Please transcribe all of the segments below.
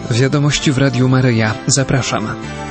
Wiadomości w Radiu Maryja. Zapraszam.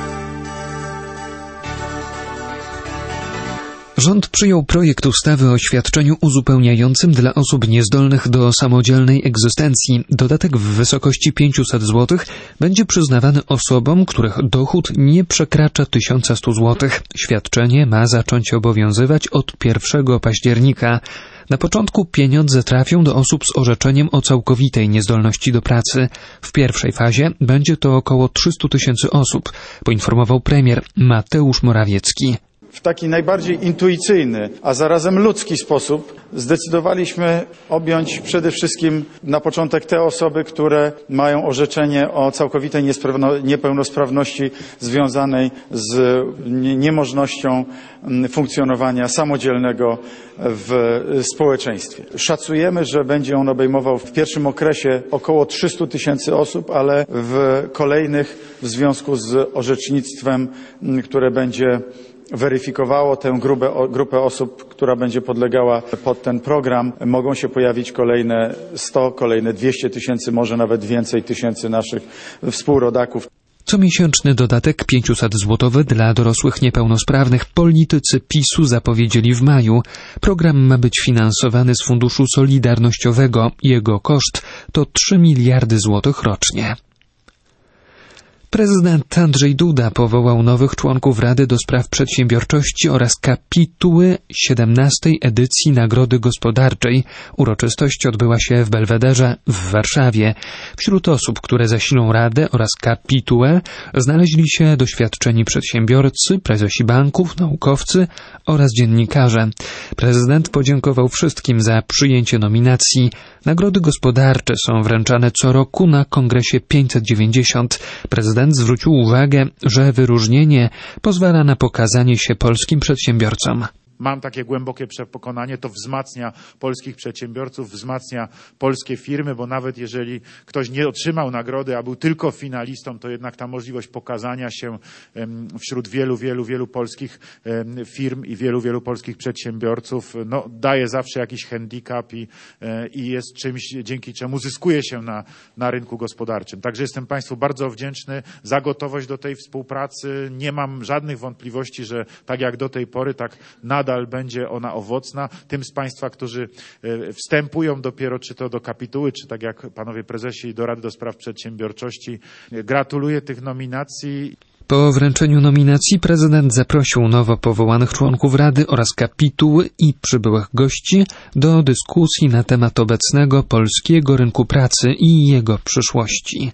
Rząd przyjął projekt ustawy o świadczeniu uzupełniającym dla osób niezdolnych do samodzielnej egzystencji. Dodatek w wysokości 500 zł będzie przyznawany osobom, których dochód nie przekracza 1100 zł. Świadczenie ma zacząć obowiązywać od 1 października. Na początku pieniądze trafią do osób z orzeczeniem o całkowitej niezdolności do pracy. W pierwszej fazie będzie to około 300 000 osób, poinformował premier Mateusz Morawiecki. W taki najbardziej intuicyjny, a zarazem ludzki sposób zdecydowaliśmy objąć przede wszystkim na początek te osoby, które mają orzeczenie o całkowitej niepełnosprawności związanej z niemożnością funkcjonowania samodzielnego w społeczeństwie. Szacujemy, że będzie on obejmował w pierwszym okresie około 300 000 osób, ale w kolejnych w związku z orzecznictwem, które będzie weryfikowało tę grupę osób, która będzie podlegała pod ten program, mogą się pojawić kolejne 100, kolejne 200 000, może nawet więcej tysięcy naszych współrodaków. Comiesięczny dodatek 500 zł dla dorosłych niepełnosprawnych politycy PiS-u zapowiedzieli w maju. Program ma być finansowany z Funduszu Solidarnościowego. Jego koszt to 3 miliardy złotych rocznie. Prezydent Andrzej Duda powołał nowych członków Rady do Spraw Przedsiębiorczości oraz kapituły 17. edycji Nagrody Gospodarczej. Uroczystość odbyła się w Belwederze w Warszawie. Wśród osób, które zasilą Radę oraz kapitułę, znaleźli się doświadczeni przedsiębiorcy, prezesi banków, naukowcy oraz dziennikarze. Prezydent podziękował wszystkim za przyjęcie nominacji. Nagrody gospodarcze są wręczane co roku na Kongresie 590. Prezydent zwrócił uwagę, że wyróżnienie pozwala na pokazanie się polskim przedsiębiorcom. Mam takie głębokie przekonanie, to wzmacnia polskich przedsiębiorców, wzmacnia polskie firmy, bo nawet jeżeli ktoś nie otrzymał nagrody, a był tylko finalistą, to jednak ta możliwość pokazania się wśród wielu polskich firm i wielu polskich przedsiębiorców daje zawsze jakiś handicap i jest czymś, dzięki czemu zyskuje się na rynku gospodarczym. Także jestem Państwu bardzo wdzięczny za gotowość do tej współpracy. Nie mam żadnych wątpliwości, że tak jak do tej pory, tak nadal będzie ona owocna. Tym z Państwa, którzy wstępują dopiero czy to do kapituły, czy tak jak panowie prezesi do Rady do Spraw Przedsiębiorczości, gratuluję tych nominacji. Po wręczeniu nominacji prezydent zaprosił nowo powołanych członków Rady oraz kapituły i przybyłych gości do dyskusji na temat obecnego polskiego rynku pracy i jego przyszłości.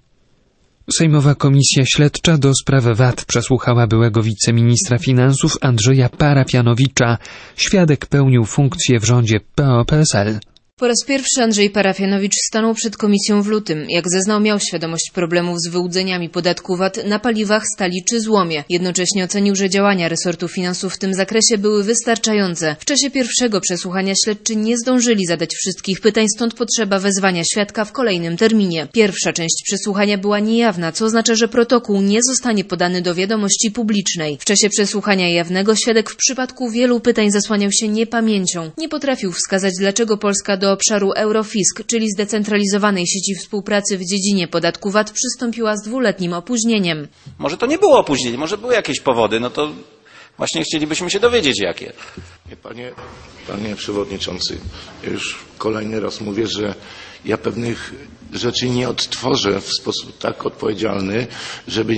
Sejmowa Komisja Śledcza do spraw VAT przesłuchała byłego wiceministra finansów Andrzeja Parafianowicza. Świadek pełnił funkcję w rządzie PO-PSL. Po raz pierwszy Andrzej Parafianowicz stanął przed komisją w lutym. Jak zeznał, miał świadomość problemów z wyłudzeniami podatku VAT na paliwach, stali czy złomie. Jednocześnie ocenił, że działania resortu finansów w tym zakresie były wystarczające. W czasie pierwszego przesłuchania śledczy nie zdążyli zadać wszystkich pytań, stąd potrzeba wezwania świadka w kolejnym terminie. Pierwsza część przesłuchania była niejawna, co oznacza, że protokół nie zostanie podany do wiadomości publicznej. W czasie przesłuchania jawnego świadek w przypadku wielu pytań zasłaniał się niepamięcią. Nie potrafił wskazać, dlaczego Polska do obszaru Eurofisk, czyli zdecentralizowanej sieci współpracy w dziedzinie podatku VAT, przystąpiła z 2-letnim opóźnieniem. Może to nie było opóźnienie, może były jakieś powody, to właśnie chcielibyśmy się dowiedzieć jakie. Panie Przewodniczący, ja już kolejny raz mówię, że ja pewnych rzeczy nie odtworzę w sposób tak odpowiedzialny, żeby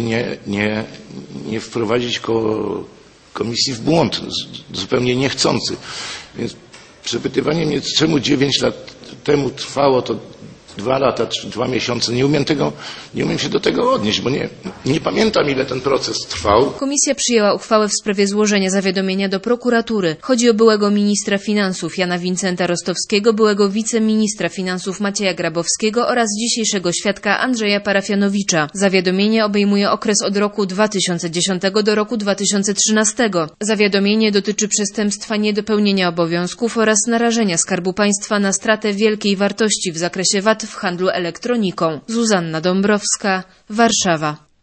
nie wprowadzić komisji w błąd, zupełnie niechcący. Więc przepytywanie mnie, czemu 9 lat temu trwało to 2 lata czy 2 miesiące, nie umiem się do tego odnieść, bo nie pamiętam, ile ten proces trwał. Komisja przyjęła uchwałę w sprawie złożenia zawiadomienia do prokuratury. Chodzi o byłego ministra finansów Jana Wincenta Rostowskiego, byłego wiceministra finansów Macieja Grabowskiego oraz dzisiejszego świadka Andrzeja Parafianowicza. Zawiadomienie obejmuje okres od roku 2010 do roku 2013. Zawiadomienie dotyczy przestępstwa niedopełnienia obowiązków oraz narażenia Skarbu Państwa na stratę wielkiej wartości w zakresie VAT w handlu elektroniką. Zuzanna Dąbrowska, Warszawa.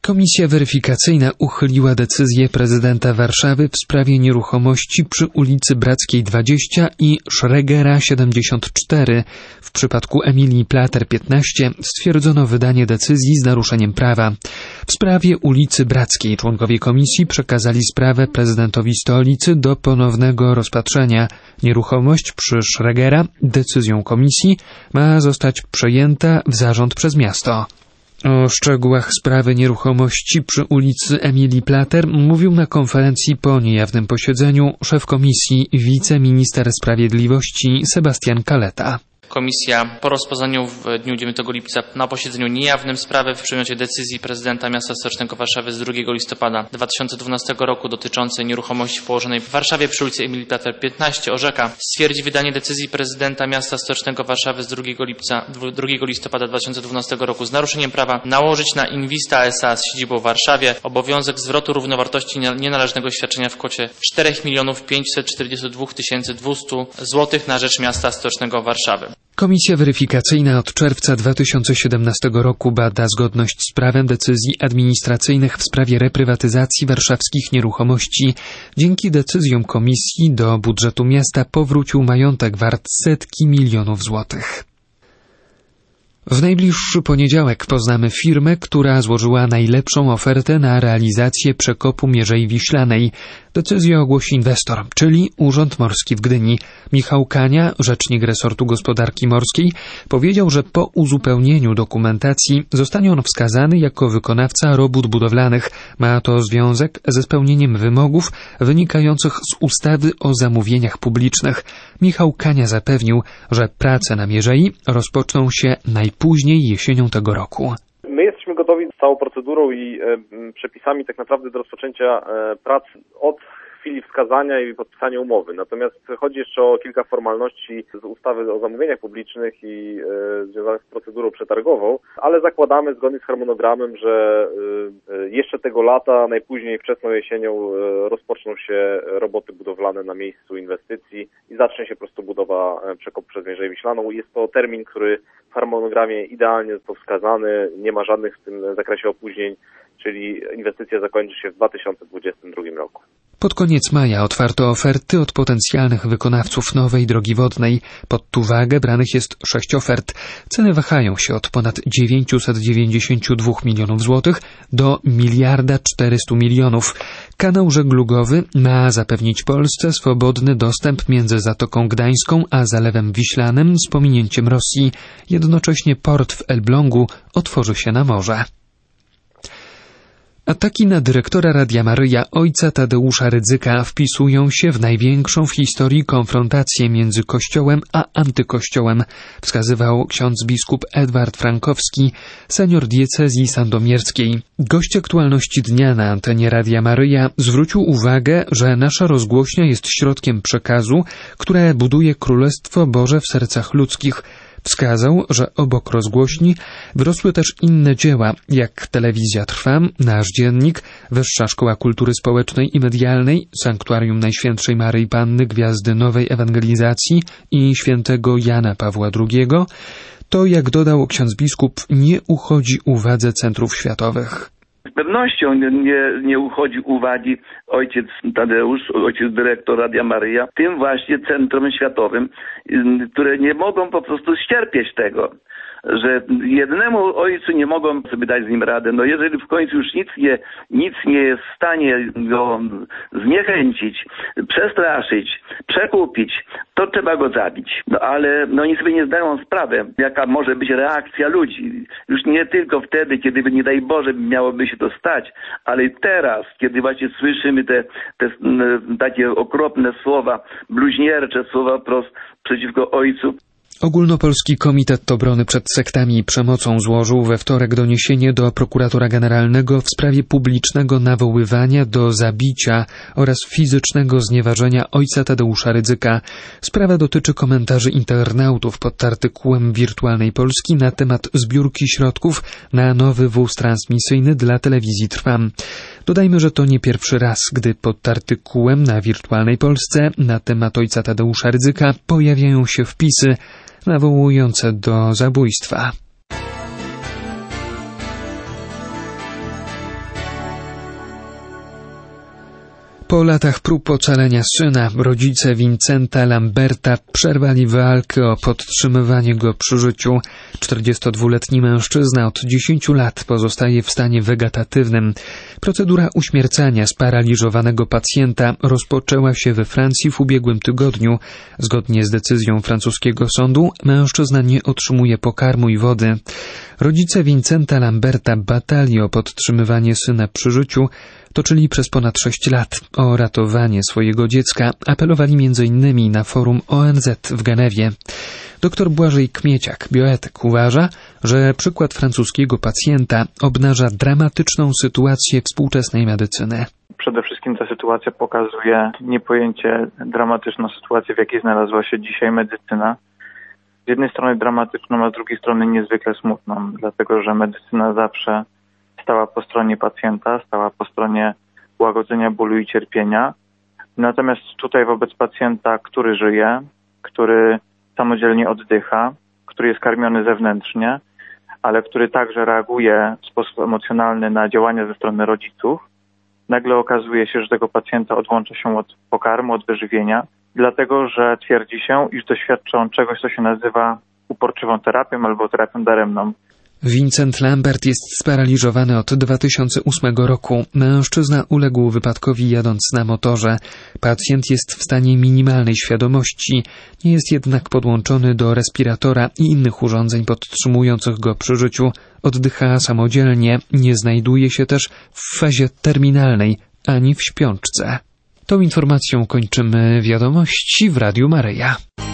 Komisja weryfikacyjna uchyliła decyzję prezydenta Warszawy w sprawie nieruchomości przy ulicy Brackiej 20 i Schregera 74. W przypadku Emilii Plater 15 stwierdzono wydanie decyzji z naruszeniem prawa. W sprawie ulicy Brackiej członkowie komisji przekazali sprawę prezydentowi stolicy do ponownego rozpatrzenia. Nieruchomość przy Schregera decyzją komisji ma zostać przejęta w zarząd przez miasto. O szczegółach sprawy nieruchomości przy ulicy Emilii Plater mówił na konferencji po niejawnym posiedzeniu szef komisji wiceminister sprawiedliwości Sebastian Kaleta. Komisja po rozpoznaniu w dniu 9 lipca na posiedzeniu niejawnym sprawy w przedmiocie decyzji prezydenta miasta stołecznego Warszawy z 2 listopada 2012 roku dotyczącej nieruchomości położonej w Warszawie przy ulicy Emilii Plater 15 orzeka, stwierdzi wydanie decyzji prezydenta miasta stołecznego Warszawy z 2 listopada 2012 roku z naruszeniem prawa, nałożyć na Invista S.A. z siedzibą w Warszawie obowiązek zwrotu równowartości nienależnego świadczenia w kwocie 4 542 200 zł na rzecz miasta stołecznego Warszawy. Komisja weryfikacyjna od czerwca 2017 roku bada zgodność z prawem decyzji administracyjnych w sprawie reprywatyzacji warszawskich nieruchomości. Dzięki decyzjom komisji do budżetu miasta powrócił majątek wart setki milionów złotych. W najbliższy poniedziałek poznamy firmę, która złożyła najlepszą ofertę na realizację przekopu Mierzei Wiślanej. Decyzję ogłosi inwestor, czyli Urząd Morski w Gdyni. Michał Kania, rzecznik resortu gospodarki morskiej, powiedział, że po uzupełnieniu dokumentacji zostanie on wskazany jako wykonawca robót budowlanych. Ma to związek ze spełnieniem wymogów wynikających z ustawy o zamówieniach publicznych. Michał Kania zapewnił, że prace na Mierzei rozpoczną się najpóźniej jesienią tego roku. My jesteśmy gotowi z całą procedurą i przepisami tak naprawdę do rozpoczęcia prac od chwili wskazania i podpisania umowy. Natomiast chodzi jeszcze o kilka formalności z ustawy o zamówieniach publicznych i związanych z procedurą przetargową, ale zakładamy zgodnie z harmonogramem, że jeszcze tego lata, najpóźniej wczesną jesienią rozpoczną się roboty budowlane na miejscu inwestycji i zacznie się po prostu budowa przekopu przez Mierzeję Wiślaną. Jest to termin, który w harmonogramie idealnie został wskazany, nie ma żadnych w tym zakresie opóźnień, czyli inwestycja zakończy się w 2022 roku. Pod koniec maja otwarto oferty od potencjalnych wykonawców nowej drogi wodnej. Pod uwagę branych jest 6 ofert. Ceny wahają się od ponad 992 milionów złotych do 1 400 milionów. Kanał żeglugowy ma zapewnić Polsce swobodny dostęp między Zatoką Gdańską a Zalewem Wiślanym z pominięciem Rosji. Jednocześnie port w Elblągu otworzy się na morze. Ataki na dyrektora Radia Maryja ojca Tadeusza Rydzyka wpisują się w największą w historii konfrontację między Kościołem a antykościołem, wskazywał ksiądz biskup Edward Frankowski, senior diecezji sandomierskiej. Gość aktualności dnia na antenie Radia Maryja zwrócił uwagę, że nasza rozgłośnia jest środkiem przekazu, które buduje Królestwo Boże w sercach ludzkich. Wskazał, że obok rozgłośni wyrosły też inne dzieła, jak Telewizja Trwa, Nasz Dziennik, Wyższa Szkoła Kultury Społecznej i Medialnej, Sanktuarium Najświętszej Maryi Panny Gwiazdy Nowej Ewangelizacji i świętego Jana Pawła II. To, jak dodał ksiądz biskup, nie uchodzi uwadze centrów światowych. Z pewnością nie uchodzi uwagi ojciec Tadeusz, ojciec dyrektor Radia Maryja, tym właśnie centrum światowym, które nie mogą po prostu ścierpieć tego, że jednemu ojcu nie mogą sobie dać z nim radę. No jeżeli w końcu już nic nie jest w stanie go zniechęcić, przestraszyć, przekupić, to trzeba go zabić. No ale oni sobie nie zdają sprawy, jaka może być reakcja ludzi. Już nie tylko wtedy, kiedy nie daj Boże miałoby się to stać, ale i teraz, kiedy właśnie słyszymy te takie okropne słowa, bluźniercze słowa wprost przeciwko ojcu. Ogólnopolski Komitet Obrony przed Sektami i Przemocą złożył we wtorek doniesienie do prokuratora generalnego w sprawie publicznego nawoływania do zabicia oraz fizycznego znieważenia ojca Tadeusza Rydzyka. Sprawa dotyczy komentarzy internautów pod artykułem Wirtualnej Polski na temat zbiórki środków na nowy wóz transmisyjny dla Telewizji Trwam. Dodajmy, że to nie pierwszy raz, gdy pod artykułem na Wirtualnej Polsce na temat ojca Tadeusza Rydzyka pojawiają się wpisy nawołujące do zabójstwa. Po latach prób ocalenia syna, rodzice Vincenta Lamberta przerwali walkę o podtrzymywanie go przy życiu. 42-letni mężczyzna od 10 lat pozostaje w stanie wegetatywnym. Procedura uśmiercania sparaliżowanego pacjenta rozpoczęła się we Francji w ubiegłym tygodniu. Zgodnie z decyzją francuskiego sądu, mężczyzna nie otrzymuje pokarmu i wody. Rodzice Vincenta Lamberta batali o podtrzymywanie syna przy życiu, toczyli przez ponad 6 lat. O ratowanie swojego dziecka apelowali m.in. na forum ONZ w Genewie. Dr Błażej Kmieciak, bioetyk, uważa, że przykład francuskiego pacjenta obnaża dramatyczną sytuację współczesnej medycyny. Przede wszystkim ta sytuacja pokazuje niepojęcie dramatyczną sytuację, w jakiej znalazła się dzisiaj medycyna. Z jednej strony dramatyczną, a z drugiej strony niezwykle smutną, dlatego że medycyna zawsze stała po stronie pacjenta, stała po stronie łagodzenia bólu i cierpienia. Natomiast tutaj wobec pacjenta, który żyje, który samodzielnie oddycha, który jest karmiony zewnętrznie, ale który także reaguje w sposób emocjonalny na działania ze strony rodziców, nagle okazuje się, że tego pacjenta odłącza się od pokarmu, od wyżywienia, dlatego że twierdzi się, iż doświadcza on czegoś, co się nazywa uporczywą terapią albo terapią daremną. Vincent Lambert jest sparaliżowany od 2008 roku. Mężczyzna uległ wypadkowi jadąc na motorze. Pacjent jest w stanie minimalnej świadomości, nie jest jednak podłączony do respiratora i innych urządzeń podtrzymujących go przy życiu. Oddycha samodzielnie, nie znajduje się też w fazie terminalnej ani w śpiączce. Tą informacją kończymy wiadomości w Radiu Maryja.